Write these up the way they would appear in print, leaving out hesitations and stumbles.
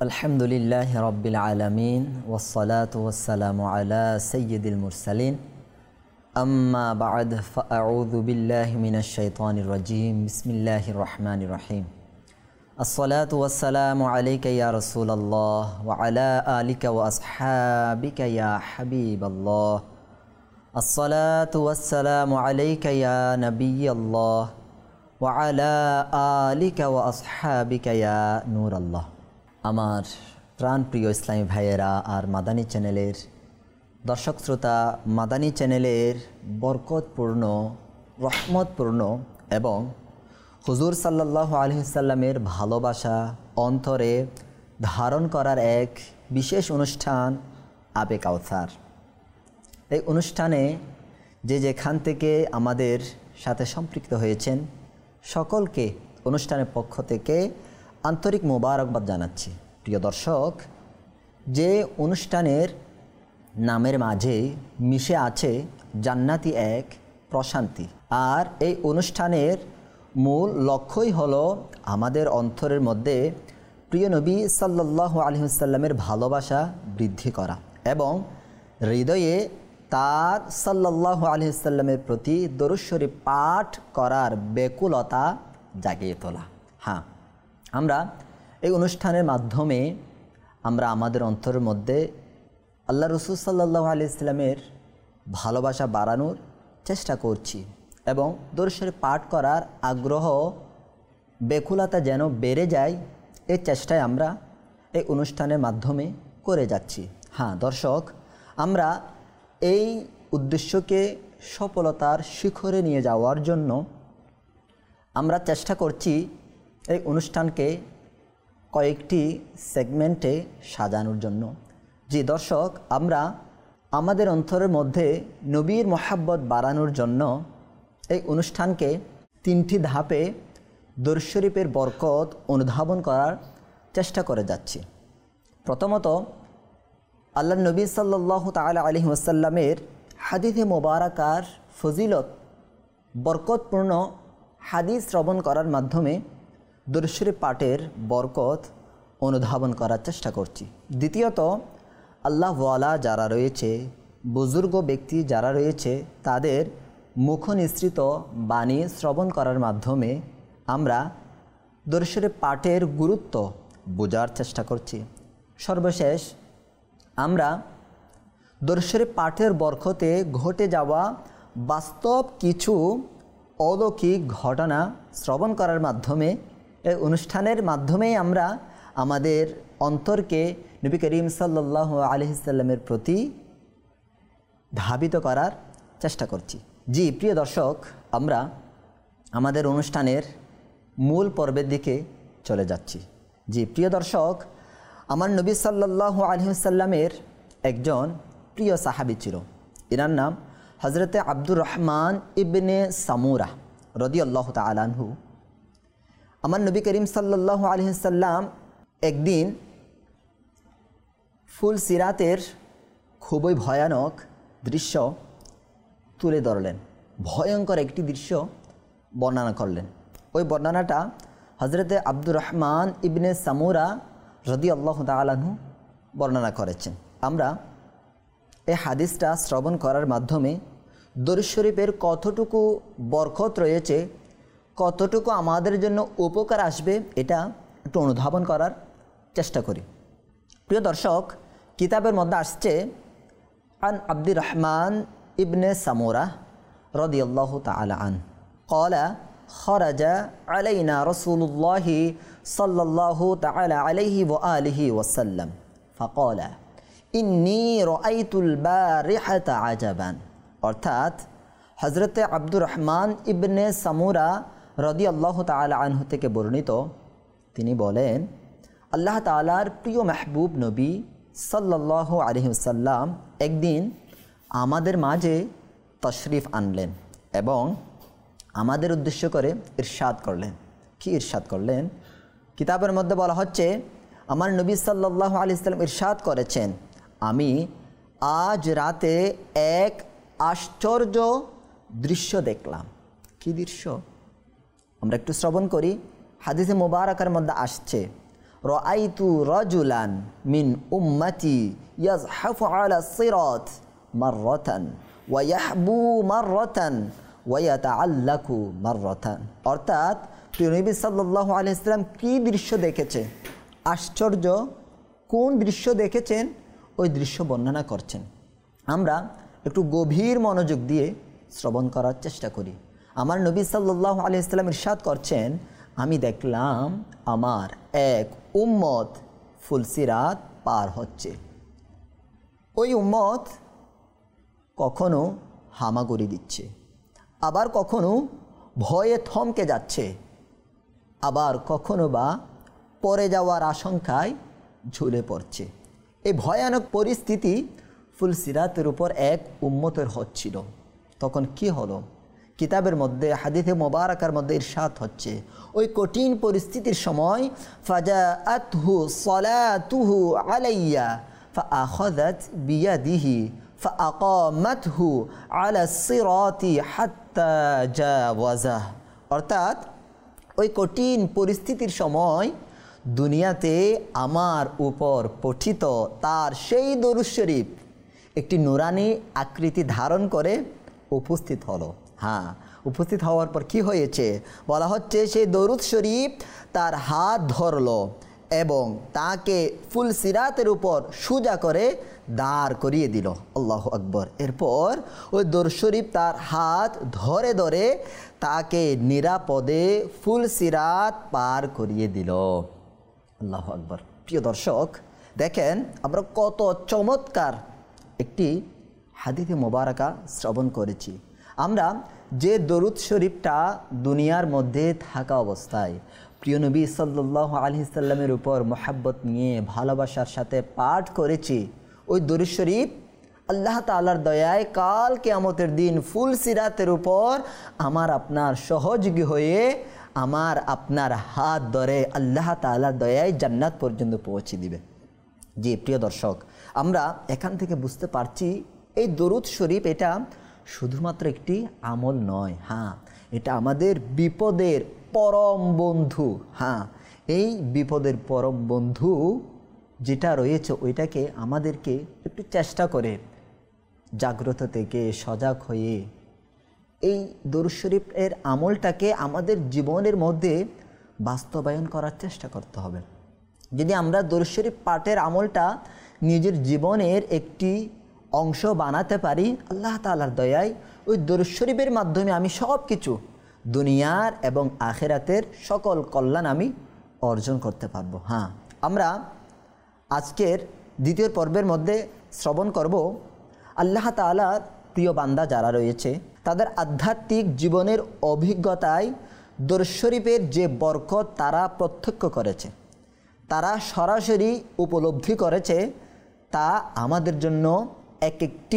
আলহামদুলিল্লাহি রাব্বিল আলামিন ওয়াসসালাতু ওয়াসসালামু আলা সাইয়্যিদিল মুরসালিন আম্মা বা'দ ফাআউযু বিল্লাহি মিনাশ শাইতানির রাজীম বিসমিল্লাহির রহমানির রহিম আসসালাতু ওয়াসসালামু আলাইকা ইয়া রাসূলাল্লাহ ওয়া আলা আলিকা ওয়া আসহাবিকা ইয়া হাবিবাল্লাহ আসসালাতু ওয়াসসালামু আলাইকা ইয়া নাবিয়াল্লাহ ওয়া আলা আলিকা ওয়া আসহাবিকা ইয়া নূরাল্লাহ। আমার প্রাণপ্রিয় ইসলামী ভাইয়েরা আর মাদানী চ্যানেলের দর্শক শ্রোতা, মাদানী চ্যানেলের বরকতপূর্ণ, রহমতপূর্ণ এবং হুজুর সাল্লাল্লাহু আলাইহি ওয়াসাল্লামের ভালোবাসা অন্তরে ধারণ করার এক বিশেষ অনুষ্ঠান আবে কাউসার। এই অনুষ্ঠানে যে যেখান থেকে আমাদের সাথে সম্পৃক্ত হয়েছেন সকলকে অনুষ্ঠানের পক্ষ থেকে আন্তরিক মোবারকবাদ জানাচ্ছি। প্রিয় দর্শক, যে অনুষ্ঠানের নামের মাঝে মিশে আছে জান্নাতি এক প্রশান্তি, আর এই অনুষ্ঠানের মূল লক্ষ্যই হলো আমাদের অন্তরের মধ্যে প্রিয় নবী সাল্লাল্লাহু আলাইহি ওয়াসাল্লামের ভালোবাসা বৃদ্ধি করা এবং হৃদয়ে তার সাল্লাল্লাহু আলাইহি ওয়াসাল্লামের প্রতি দরুদ শরীফ পাঠ করার ব্যাকুলতা জাগিয়ে তোলা। হ্যাঁ, আমরা এই অনুষ্ঠানের মাধ্যমে আমরা আমাদের অন্তরের মধ্যে আল্লাহ রসুল সাল্লাল্লাহু আলাইহি ওয়াসাল্লামের ভালোবাসা বাড়ানোর চেষ্টা করছি এবং দরুদ শরীফ পাঠ করার আগ্রহ, ব্যাকুলতা যেন বেড়ে যায়, এই চেষ্টায় আমরা এই অনুষ্ঠানের মাধ্যমে করে যাচ্ছি। হ্যাঁ দর্শক, আমরা এই উদ্দেশ্যকে সফলতার শিখরে নিয়ে যাওয়ার জন্য আমরা চেষ্টা করছি এই অনুষ্ঠানকে কয়েকটি সেগমেন্টে সাজানোর জন্য। জি দর্শক, আমরা আমাদের অন্তরের মধ্যে নবীর মহাব্বত বাড়ানোর জন্য এই অনুষ্ঠানকে তিনটি ধাপে দরুদ শরীফের বরকত অনুধাবন করার চেষ্টা করে যাচ্ছি। প্রথমত, আল্লাহ নবী সাল্লাল্লাহু তাআলা আলাইহি ওয়াসাল্লামের হাদিসে মোবারকার ফজিলত, বরকতপূর্ণ হাদিস শ্রবণ করার মাধ্যমে দরুদ শরীফ পাঠের বরকত অনুধাবন করার চেষ্টা করছি। দ্বিতীয়ত, আল্লাহ ওয়ালা যারা রয়েছে, বুজুর্গ ব্যক্তি যারা রয়েছে, তাদের মুখ নিঃসৃত বাণী শ্রবণ করার মাধ্যমে আমরা দরুদ শরীফ পাঠের গুরুত্ব বোঝার চেষ্টা করছি। সর্বশেষ, আমরা দরুদ শরীফ পাঠের বরকতে ঘটে যাওয়া বাস্তব কিছু অলৌকিক ঘটনা শ্রবণ করার মাধ্যমে, এই অনুষ্ঠানের মাধ্যমেই আমরা আমাদের অন্তরকে নবী করিম সাল্লাল্লাহু আলাইহি ওয়াসাল্লামের প্রতি ধাবিত করার চেষ্টা করছি। জি প্রিয় দর্শক, আমরা আমাদের অনুষ্ঠানের মূল পর্বের দিকে চলে যাচ্ছি। জি প্রিয় দর্শক, আমার নবী সাল্লাল্লাহু আলাইহি ওয়াসাল্লামের একজন প্রিয় সাহাবী ছিল। এনার নাম হযরতে আব্দুর রহমান ইবনে সামুরা রাদিয়াল্লাহু তাআলা আনহু। আমার নবী করিম সাল্লাল্লাহু আলাইহি ওয়াসাল্লাম একদিন ফুল সিরাতের খুবই ভয়ানক দৃশ্য তুলে ধরলেন, ভয়ঙ্কর একটি দৃশ্য বর্ণনা করলেন। ওই বর্ণনাটা হযরতে আব্দুর রহমান ইবনে সামুরা রাদিয়াল্লাহু তাআলা আনহু বর্ণনা করেছেন। আমরা এই হাদিসটা শ্রবণ করার মাধ্যমে দরুদ শরীফের কতটুকু বরকত রয়েছে, কতটুকু আমাদের জন্য উপকার আসবে, এটা একটু অনুধাবন করার চেষ্টা করি। প্রিয় দর্শক, কিতাবের মধ্যে আসছে আন আব্দুর রহমান ইবনে সামুরা রাদিয়াল্লাহু তাআলা আন ক্বালা খারাজা আলাইনা রাসূলুল্লাহি সাল্লাল্লাহু তাআলা আলাইহি ওয়া আলিহি ওয়াসাল্লাম ফাকালা ইন্নী রাআইতুল বারিহাতা আজাবান। অর্থাৎ হযরতে আব্দুর রহমান ইবনে সামুরা রাদিয়াল্লাহু তাআলা আনহু থেকে বর্ণিত, তিনি বলেন, আল্লাহ তাআলার প্রিয় মাহবুব নবী সাল্লাল্লাহু আলাইহি ওয়াসাল্লাম একদিন আমাদের মাঝে তশরিফ আনলেন এবং আমাদের উদ্দেশ্য করে ইরশাদ করলেন। কি ইরশাদ করলেন? কিতাবের মধ্যে বলা হচ্ছে, আমার নবী সাল্লাল্লাহু আলাইহি ওয়াসাল্লাম ইরশাদ করেছেন, আমি আজ রাতে এক আশ্চর্য দৃশ্য দেখলাম। কি দৃশ্য? আমরা একটু শ্রবণ করি। হাদিসে মুবারাকার মধ্যে আসছে, রাআইতু রাজুলান মিন উম্মতি ইয়াজহাফু আলা সিরাত মাররাতান ওয়া ইয়াহবু মাররাতান ওয়া ইয়াতাআল্লাকু মাররাতান। অর্থাৎ প্রিয় নবী সাল্লাল্লাহু আলাইহি ওয়াসাল্লাম কী দৃশ্য দেখেছে, আশ্চর্য কোন দৃশ্য দেখেছেন ওই দৃশ্য বর্ণনা করছেন। আমরা একটু গভীর মনোযোগ দিয়ে শ্রবণ করার চেষ্টা করি। আমার নবী সাল্লাল্লাহু আলাইহি ওয়াসাল্লাম ইরশাদ করছেন, আমি দেখলাম আমার এক উম্মত ফুলসিরাত পার হচ্ছে। ওই উম্মত কখনো হামাগুড়ি দিচ্ছে, আবার কখনো ভয়ে থমকে যাচ্ছে, আবার কখনো বা পড়ে যাওয়ার আশঙ্কায় ঝুলে পড়ছে। এই ভয়ানক পরিস্থিতি ফুলসিরাতের উপর এক উম্মতের হচ্ছিল। তখন কি হলো? কিতাবের মধ্যে হাদিসে মোবারকার মধ্যে ইরশাদ হচ্ছে, ওই কঠিন পরিস্থিতির সময় ফাজাআতহু সালাতুহু আলাইয়া ফাআখাযাত বিয়াদিহি ফাআকামাতহু আলা সিরাতি হাত্তা জাওয়াজা। অর্থাৎ ওই কঠিন পরিস্থিতির সময় দুনিয়াতে আমার উপর পঠিত তার সেই দরুদ শরীফ একটি নুরানি আকৃতি ধারণ করে উপস্থিত হলো। হ্যাঁ, উপস্থিত হওয়ার পর কি হয়েছে বলা হচ্ছে, সেই দরুদ শরীফ তার হাত ধরলো এবং তাকে ফুলসিরাতের উপর সোজা করে দাঁড় করিয়ে দিল। আল্লাহু আকবার। এরপর ওই দরুদ শরীফ তার হাত ধরে ধরে তাকে নিরাপদে ফুলসিরাত পার করিয়ে দিল। আল্লাহু আকবার। প্রিয় দর্শক, দেখেন আমরা কত চমৎকার একটি হাদিসে মোবারকা শ্রবণ করেছি। আমরা যে দরুদ শরীফটা দুনিয়ার মধ্যে থাকা অবস্থায় প্রিয় নবী সাল্লাল্লাহু আলাইহি সাল্লামের উপর মহব্বত নিয়ে ভালোবাসার সাথে পাঠ করেছি, ওই দরুদ শরীফ আল্লাহ তাআলার দয়ায় কাল কিয়ামতের দিন ফুলসিরাতের উপর আমার আপনার সহযোগী হয়ে আমার আপনার হাত ধরে আল্লাহ তাআলার দয়ায় জান্নাত পর্যন্ত পৌঁছে দিবে। জি প্রিয় দর্শক, আমরা এখান থেকে বুঝতে পারছি এই দরুদ শরীফ এটা শুধুমাত্র একটি আমল নয়, হ্যাঁ এটা আমাদের বিপদের পরম বন্ধু। হ্যাঁ, এই বিপদের পরম বন্ধু যেটা রয়েছে ওইটাকে আমাদেরকে একটু চেষ্টা করে জাগ্রত থেকে সজাগ হয়ে এই দরুদ শরীফের আমলটাকে আমাদের জীবনের মধ্যে বাস্তবায়ন করার চেষ্টা করতে হবে। যদি আমরা দরুদ শরীফ পাঠের আমলটা নিজের জীবনের একটি অংশ বানাতে পারি, আল্লাহ তাআলার দয়ায় ওই দরুদ শরীফের মাধ্যমে আমি সব কিছু দুনিয়ার এবং আখিরাতের সকল কল্যাণ আমি অর্জন করতে পারবো। হ্যাঁ, আমরা আজকের দ্বিতীয় পর্বের মধ্যে শ্রবণ করব আল্লাহ তাআলার প্রিয় বান্দা যারা রয়েছে তাদের আধ্যাত্মিক জীবনের অভিজ্ঞতায় দরুদ শরীফের যে বরকত তারা প্রত্যক্ষ করেছে, তারা সরাসরি উপলব্ধি করেছে, তা আমাদের জন্য এক একটি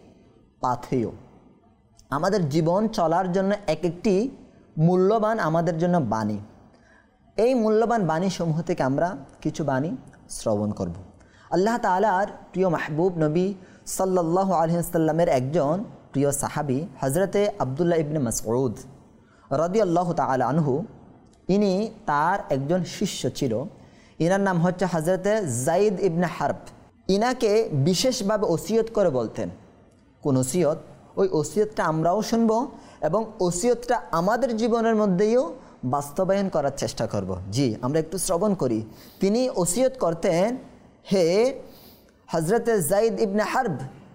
পাথেয়, আমাদের জীবন চলার জন্য এক একটি মূল্যবান আমাদের জন্য বাণী। এই মূল্যবান বাণীসমূহ থেকে আমরা কিছু বাণী শ্রবণ করব। আল্লাহ তাআলার প্রিয় মাহবুব নবী সাল্লাল্লাহু আলাইহি ওয়াসাল্লামের একজন প্রিয় সাহাবী হযরতে আব্দুল্লাহ ইবনে মাসউদ রাদিয়াল্লাহু তাআলা আনহু, ইনি তার একজন শিষ্য ছিল। ইনার নাম হচ্ছে হযরতে যায়েদ ইবনে হারব। ইনাকে বিশেষভাবে ওসিয়ত করে বলতেন। কোন ওসিয়ত? ওই ওসিয়তটা আমরাও শুনব এবং ওসিয়তটা আমাদের জীবনের মধ্যেও বাস্তবায়ন করার চেষ্টা করব। জি, আমরা একটু শ্রবণ করি। তিনি ওসিয়ত করতেন, হে হযরতে যায়েদ ইবনে হারব,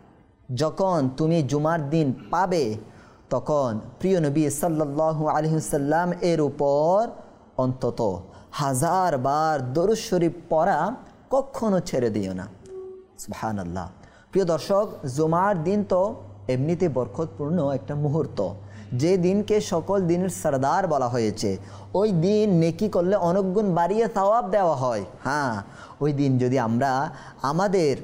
যখন তুমি জুমার দিন পাবে তখন প্রিয় নবী সাল্লাল্লাহু আলাইহি ওয়াসাল্লাম এর উপর অন্তত 1000 বার দরুদ শরীফ পড়া কখনো ছেড়ে দিও না। সুবহানাল্লাহ। প্রিয় দর্শক, জুমার দিন তো এমনিতে বরকতপূর্ণ একটা মুহূর্ত, যে দিনকে সকল দিনের সরদার বলা হয়েছে। ওই দিন নেকি করলে অনেক গুণ বাড়িয়ে সওয়াব দেওয়া হয়। হ্যাঁ, ওই দিন যদি আমরা আমাদের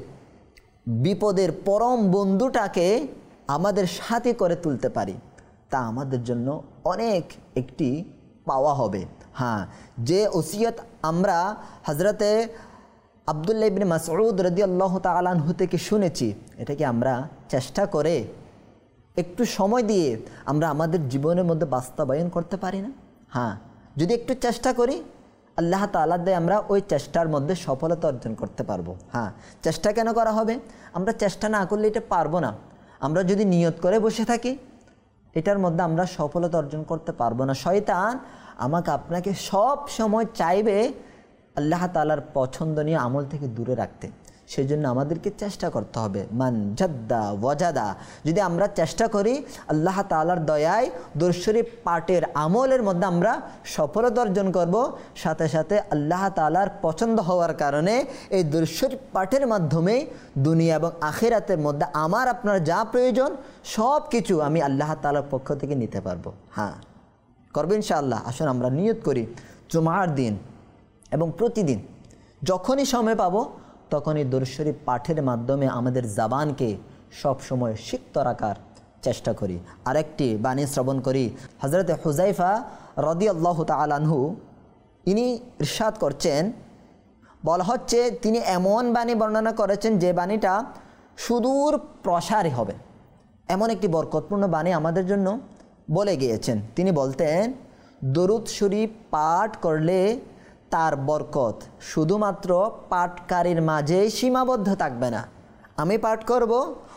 বিপদের পরম বন্ধুটাকে আমাদের সাথী করে তুলতে পারি, তা আমাদের জন্য অনেক একটি পাওয়া হবে। হ্যাঁ, যে ওসিয়ত আমরা হযরতে আব্দুল্লাহ ইবনে মাসউদ রাদিয়াল্লাহু তাআলা আনহু থেকে শুনেছি, এটাকে আমরা চেষ্টা করে একটু সময় দিয়ে আমরা আমাদের জীবনের মধ্যে বাস্তবায়ন করতে পারি না? হ্যাঁ, যদি একটু চেষ্টা করি, আল্লাহ তাআলার দিয়ে আমরা ওই চেষ্টার মধ্যে সফলতা অর্জন করতে পারবো। হ্যাঁ, চেষ্টা কেন করা হবে? আমরা চেষ্টা না করলে এটা পারবো না। আমরা যদি নিয়ত করে বসে থাকি, এটার মধ্যে আমরা সফলতা অর্জন করতে পারবো না। শয়তান আমাকে আপনাকে সব সময় চাইবে আল্লাহ তাআলার পছন্দনীয় আমল থেকে দূরে রাখতে। সেই জন্য আমাদেরকে চেষ্টা করতে হবে। মান জাদ্দা ওয়াজাদা, যদি আমরা চেষ্টা করি আল্লাহ তাআলার দয়ায় দুরূদ শরীফ পাঠের আমলের মধ্যে আমরা সফলতা অর্জন করব। সাথে সাথে আল্লাহ তাআলার পছন্দ হওয়ার কারণে এই দুরূদ শরীফ পাঠের মাধ্যমে দুনিয়া এবং আখিরাতের মধ্যে আমার আপনার যা প্রয়োজন সব কিছু আমি আল্লাহ তাআলার পক্ষ থেকে নিতে পারবো। হ্যাঁ, করবো ইনশাআল্লাহ। আসুন আমরা নিয়ত করি জুমার দিন এবং প্রতিদিন যখনই সময় পাবো তখনই দুরূদ শরীফ পাঠের মাধ্যমে আমাদের জবানকে সবসময় সিক্ত রাখার চেষ্টা করি। আরেকটি বাণী শ্রবণ করি। হযরত হুযায়ফা রাদিয়াল্লাহু তাআলা আনহু ইনি ইরশাদ করছেন, বলা হচ্ছে তিনি এমন বাণী বর্ণনা করেছেন যে বাণীটা সুদূর প্রসারী হবে, এমন একটি বরকতপূর্ণ বাণী আমাদের জন্য বলে গিয়েছেন। তিনি বলতেন, দরুদ শরীফ পাঠ করলে তার বরকত শুধুমাত্র পাঠকারীর মাঝেই সীমাবদ্ধ থাকবে না। আমি পাঠ করব,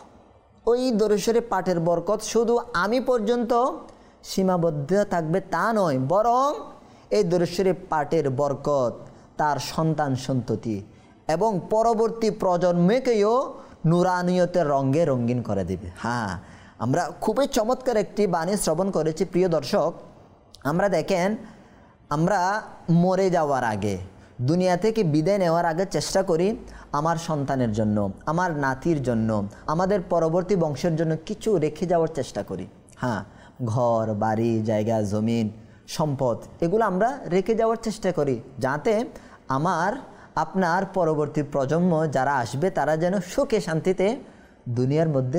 ওই দরুদ শরীফ পাঠের বরকত শুধু আমি পর্যন্ত সীমাবদ্ধ থাকবে তা নয়, বরং এই দরুদ শরীফ পাঠের বরকত তার সন্তান সন্ততি এবং পরবর্তী প্রজন্মকেও নুরানিয়তের রঙে রঙিন করে দেবে। হ্যাঁ, আমরা খুবই চমৎকার একটি বাণী শ্রবণ করেছি। প্রিয় দর্শক, আমরা দেখেন, আমরা মরে যাওয়ার আগে, দুনিয়া থেকে বিদায় নেওয়ার আগে চেষ্টা করি আমার সন্তানের জন্য, আমার নাতির জন্য, আমাদের পরবর্তী বংশের জন্য কিছু রেখে যাওয়ার চেষ্টা করি। হ্যাঁ, ঘর বাড়ি জায়গা জমিন সম্পদ এগুলো আমরা রেখে যাওয়ার চেষ্টা করি, যাতে আমার আপনার পরবর্তী প্রজন্ম যারা আসবে তারা যেন সুখে শান্তিতে দুনিয়ার মধ্যে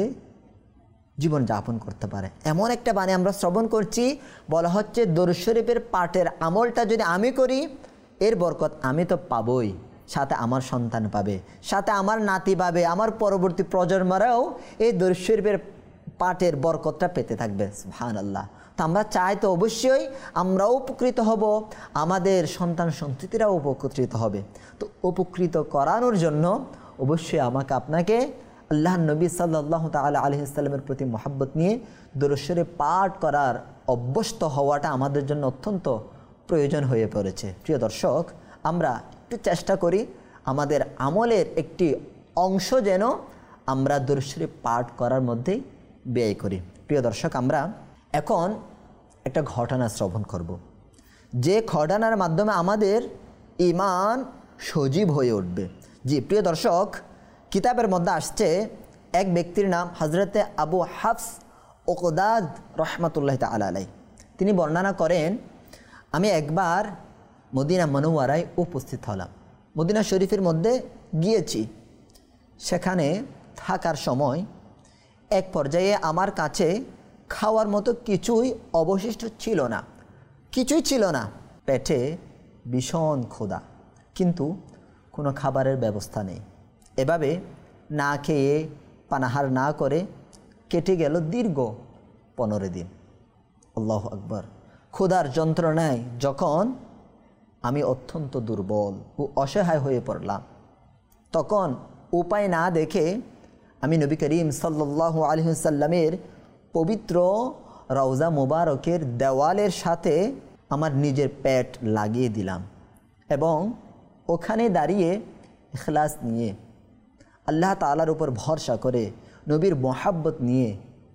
জীবন যাপন করতে পারে। এমন একটা বাণী আমরা শ্রবণ করছি, বলা হচ্ছে দরুদ শরীফের পাঠের আমলটা যদি আমি করি এর বরকত আমি তো পাবই, সাথে আমার সন্তান পাবে, সাথে আমার নাতি পাবে, আমার পরবর্তী প্রজন্মরাও এই দরুদ শরীফের পাঠের বরকতটা পেতে থাকবে। সুবহানাল্লাহ। তো আমরা চাই তো অবশ্যই আমরাও উপকৃত হব, আমাদের সন্তান সন্ততিরাও উপকৃত হবে। তো উপকৃত করানোর জন্য অবশ্যই আমাকে আপনাকে আল্লাহ নবী সাল্লাল্লাহু তাআলা আলাইহি ওয়াসাল্লামের প্রতি মহব্বত নিয়ে দরুদ শরীফ পাঠ করার অভ্যস্ত হওয়াটা আমাদের জন্য অত্যন্ত প্রয়োজন হয়ে পড়েছে। প্রিয় দর্শক, আমরা একটু চেষ্টা করি আমাদের আমলের একটি অংশ যেন আমরা দরুদ শরীফ পাঠ করার মধ্যেই ব্যয় করি। প্রিয় দর্শক, আমরা এখন একটা ঘটনা শ্রবণ করব, যে ঘটনার মাধ্যমে আমাদের ঈমান সজীব হয়ে উঠবে। জি প্রিয় দর্শক, কিতাবের মধ্যে আসছে এক ব্যক্তির নাম হযরতে আবু হাফস উকদাদ রহমাতুল্লাহ তাআলা আলাইহি। তিনি বর্ণনা করেন, আমি একবার মদিনা মুনাওয়ারায় উপস্থিত হলাম, মদিনা শরীফের মধ্যে গিয়েছি। সেখানে থাকার সময় এক পর্যায়ে আমার কাছে খাওয়ার মতো কিছুই অবশিষ্ট ছিল না, কিছুই ছিল না। পেটে ভীষণ ক্ষুধা, কিন্তু কোনো খাবারের ব্যবস্থা নেই। এভাবে না খেয়ে পানাহার না করে কেটে গেল দীর্ঘ 15 দিন। আল্লাহু আকবার। ক্ষুধার যন্ত্রণায় যখন আমি অত্যন্ত দুর্বল ও অসহায় হয়ে পড়লাম, তখন উপায় না দেখে আমি নবী করিম সাল্লাল্লাহু আলাইহি ওয়াসাল্লামের পবিত্র রওজা মুবারকের দেওয়ালের সাথে আমার নিজের পেট লাগিয়ে দিলাম এবং ওখানে দাঁড়িয়ে ইখলাস নিয়ে আল্লাহ তাআলার উপর ভরসা করে নবীর মহাব্বত নিয়ে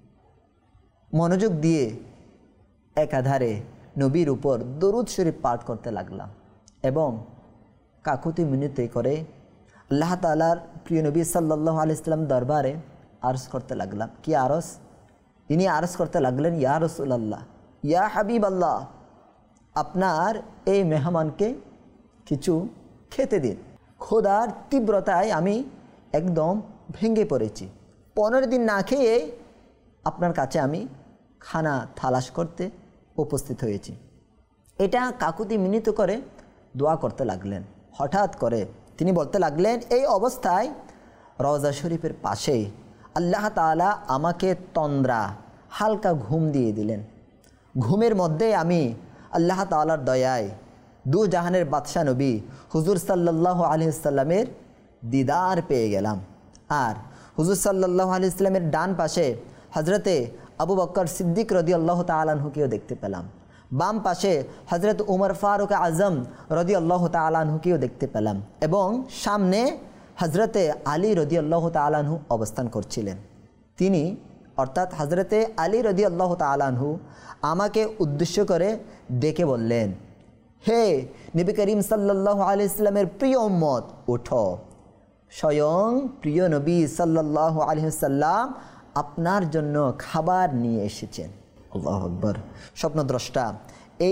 মনোযোগ দিয়ে একাধারে নবীর উপর দরুদ শরীফ পাঠ করতে লাগলাম এবং কাকুতি মিনতি করে আল্লাহ তাআলার প্রিয় নবী সাল্লাল্লাহু আলাইহি ওয়াসাল্লাম দরবারে আরজ করতে লাগলাম। কি আরজ? ইনি আরজ করতে লাগলেন, ইয়া রাসূলুল্লাহ, ইয়া হাবিবাল্লাহ, আপনার এই মেহমানকে কিছু খেতে দিন। ক্ষুধার তীব্রতায় আমি একদম ভেঙে পড়েছি। 15 দিন না খেয়ে আপনার কাছে আমি খানা তালাশ করতে উপস্থিত হয়েছি। এটা কাকুতি মিনতি করে দোয়া করতে লাগলেন। হঠাৎ করে তিনি বলতে লাগলেন, এই অবস্থায় রওজা শরীফের পাশেই আল্লাহ তাআলা আমাকে তন্দ্রা হালকা ঘুম দিয়ে দিলেন। ঘুমের মধ্যে আমি আল্লাহ তাআলার দয়ায় দু জাহানের বাদশা নবী হুজুর সাল্লাল্লাহু আলাইহি সাল্লামের দিদার পেয়ে গেলাম। আর হুজুর সাল্লাল্লাহু আলাইহি সাল্লামের ডান পাশে হজরতে আবু বকর সিদ্দিক রাদিয়াল্লাহু তাআলা আনহুকেও দেখতে পেলাম। বাম পাশে হজরত উমর ফারুক আজম রাদিয়াল্লাহু তাআলা আনহুকেও দেখতে পেলাম এবং সামনে হজরতে আলী রাদিয়াল্লাহু তাআলা আনহু অবস্থান করছিলেন। তিনি অর্থাৎ হজরতে আলী রাদিয়াল্লাহু তাআলা আনহু আমাকে উদ্দেশ্য করে ডেকে বললেন, হে নবী করিম সাল্লাল্লাহু আলাইহি সাল্লামের প্রিয় উম্মত, ওঠো, স্বয়ং প্রিয় নবী সাল্লাল্লাহু আলাইহি সাল্লাম আপনার জন্য খাবার নিয়ে এসেছেন। আল্লাহু আকবার। স্বপ্নদ্রষ্টা এই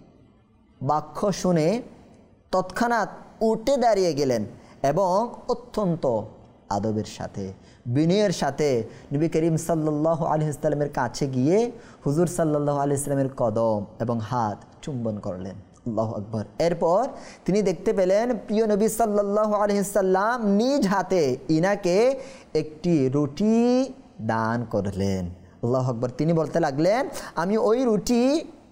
বাক্য শুনে তৎক্ষণাৎ উঠে দাঁড়িয়ে গেলেন এবং অত্যন্ত আদবের সাথে বিনয়ের সাথে নবী করিম সাল্লাল্লাহু আলাইহি সাল্লামের কাছে গিয়ে হুজুর সাল্লাল্লাহু আলাইহি সাল্লামের কদম এবং হাত চুম্বন করলেন। আল্লাহু আকবার। এরপর তিনি দেখতে পেলেন প্রিয় নবী সাল্লাল্লাহু আলাইহি সাল্লাম নিজ হাতে ইনাকে একটি রুটি দান করলেন। আল্লাহু আকবার। তিনি বলতে লাগলেন, আমি ওই রুটি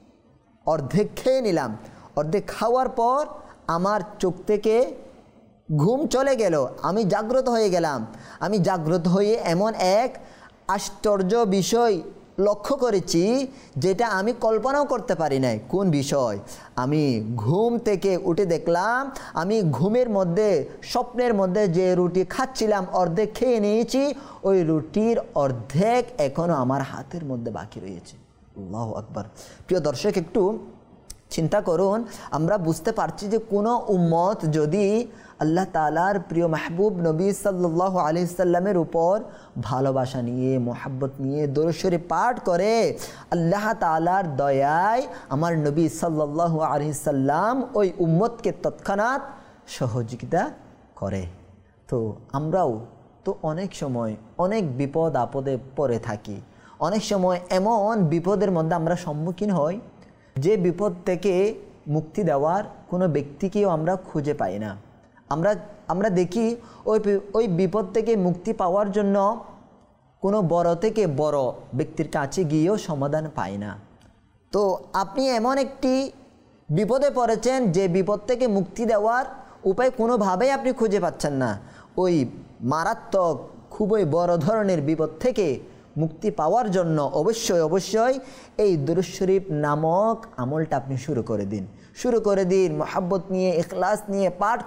অর্ধেক খেয়ে নিলাম। অর্ধেক খাওয়ার পর আমার চোখ থেকে ঘুম চলে গেল, আমি জাগ্রত হয়ে গেলাম। আমি জাগ্রত হয়ে এমন এক আশ্চর্য বিষয় লক্ষ্য করেছি যেটা আমি কল্পনাও করতে পারি নাই। কোন বিষয়? আমি ঘুম থেকে উঠে দেখলাম আমি ঘুমের মধ্যে স্বপ্নের মধ্যে যে রুটি খাচ্ছিলাম অর্ধেক খেয়ে নিয়েছি, ওই রুটির অর্ধেক এখনও আমার হাতের মধ্যে বাকি রয়েছে। আল্লাহু আকবার। প্রিয় দর্শক, একটু চিন্তা করুন, আমরা বুঝতে পারছি যে কোনো উম্মত যদি আল্লাহ তাআলার প্রিয় মাহবুব নবী সাল্লাল্লাহু আলাইহি সাল্লামের উপর ভালোবাসা নিয়ে মোহাব্বত নিয়ে দরুদ শরীফ পাঠ করে, আল্লাহ তাআলার দয়ায় আমার নবী সাল্লাল্লাহু আলাইহি সাল্লাম ওই উম্মতকে তৎক্ষণাৎ সহযোগিতা করে। তো আমরাও তো অনেক সময় অনেক বিপদ আপদে পড়ে থাকি। অনেক সময় এমন বিপদের মধ্যে আমরা সম্মুখীন হই যে বিপদ থেকে মুক্তি দেওয়ার কোনো ব্যক্তিকেও আমরা খুঁজে পাই না। আমরা দেখি ওই বিপদ থেকে মুক্তি পাওয়ার জন্য কোনো বড় থেকে বড় ব্যক্তির কাছে গিয়েও সমাধান পাই না। তো আপনি এমন একটি বিপদে পড়েছেন যে বিপদ থেকে মুক্তি দেওয়ার উপায় কোনোভাবেই আপনি খুঁজে পাচ্ছেন না। ওই মারাত্মক খুবই বড় ধরনের বিপদ থেকে মুক্তি পাওয়ার জন্য অবশ্যই এই দরুদ শরীফ নামক আমলটা আপনি শুরু করে দিন। মোহাব্বত নিয়ে, ইখলাস নিয়ে পাঠ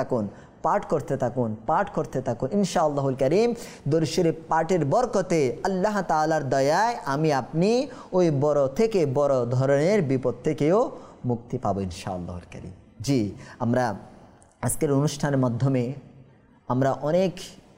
করতে থাকুন। ইনশাআল্লাহুল কারীম দরুদ শরীফ পাঠের বরকতে আল্লাহ তাআলার দয়ায় আমি আপনি ওই বড় থেকে বড় ধরনের বিপদ থেকেও মুক্তি পাবো ইনশাআল্লাহুল কারীম। জি, আমরা আজকের অনুষ্ঠানের মাধ্যমে আমরা অনেক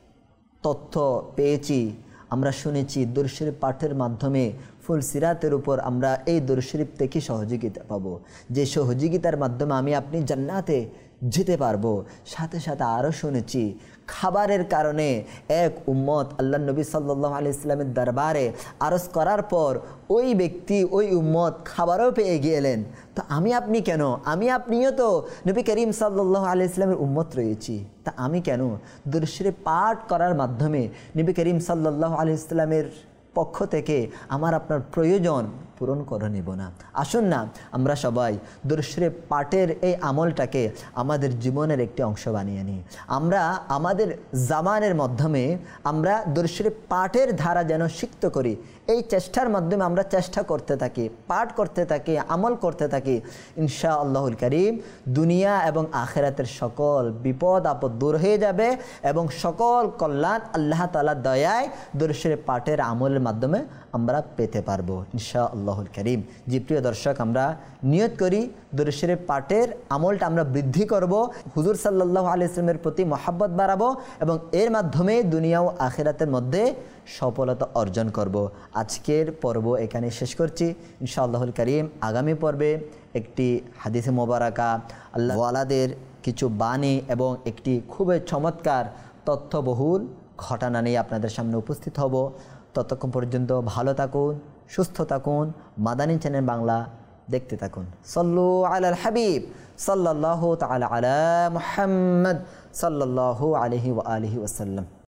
তথ্য পেয়েছি, আমরা শুনেছি দরুদ শরীফ পাঠের মাধ্যমে ফুল সিরাতের উপর আমরা এই দরুদ শরীফ থেকে সহযোগিতা পাবো, যে সহযোগিতার মাধ্যমে আমি আপনি জান্নাতে যেতে পারবো। সাথে সাথে আরও শুনেছি খাবারের কারণে এক উম্মত আল্লাহ নবী সাল্লাল্লাহু আলাইহি সাল্লামের দরবারে আরজ করার পর ওই ব্যক্তি ওই উম্মত খাবারও পেয়ে গেলেন। তো আমি আপনি কেন? আমি আপনিও তো নবী করিম সাল্লাল্লাহু আলাইহি সাল্লামের উম্মত রয়েছি, তা আমি কেন দরুদ শরীফ পাঠ করার মাধ্যমে নবী করিম সাল্লাল্লাহু আলাইহি সাল্লামের পক্ষ থেকে আমার আপনার প্রয়োজন পূরণ করে নেব না? আসুন না আমরা সবাই দরুদ শরীফ পাঠের এই আমলটাকে আমাদের জীবনের একটি অংশ বানিয়ে নিই। আমরা আমাদের জামানের মাধ্যমে আমরা দরুদ শরীফ পাঠের ধারা যেন সিক্ত করি, এই চেষ্টার মাধ্যমে আমরা চেষ্টা করতে থাকি, পাঠ করতে থাকি, আমল করতে থাকি। ইনশাআল্লাহুল কারীম দুনিয়া এবং আখিরাতের সকল বিপদ আপদ দূর হয়ে যাবে এবং সকল কল্যাণ আল্লাহ তাআলার দয়ায় দরুদ শরীফ পাঠের আমলের মাধ্যমে আমরা পেতে পারবো ইনশাআল্লাহুল কারীম। জি প্রিয় দর্শক, আমরা নিয়ত করি দরুদ শরীফ পাঠের আমলটা আমরা বৃদ্ধি করব, হুজুর সাল্লাল্লাহু আলাইহি ওয়াসাল্লামের প্রতি মহব্বত বাড়াবো এবং এর মাধ্যমে দুনিয়া ও আখিরাতের মধ্যে সফলতা অর্জন করব। আজকের পর্ব এখানে শেষ করছি ইনশাআল্লাহুল কারীম। আগামী পর্বে একটি হাদিসে মোবারকা, আল্লাহ ওয়ালাদের কিছু বাণী এবং একটি খুবই চমৎকার তথ্যবহুল ঘটনা নিয়ে আপনাদের সামনে উপস্থিত হব। ততক্ষণ পর্যন্ত ভালো থাকুন, সুস্থ থাকুন, মাদানী চ্যানেল বাংলা দেখতে থাকুন। সল্লু আলাল হাবিব সাল্লাল্লাহু তাআলা আলা মুহাম্মদ সাল্লাল্লাহু আলাইহি ওয়া আলিহি ওয়াসাল্লাম।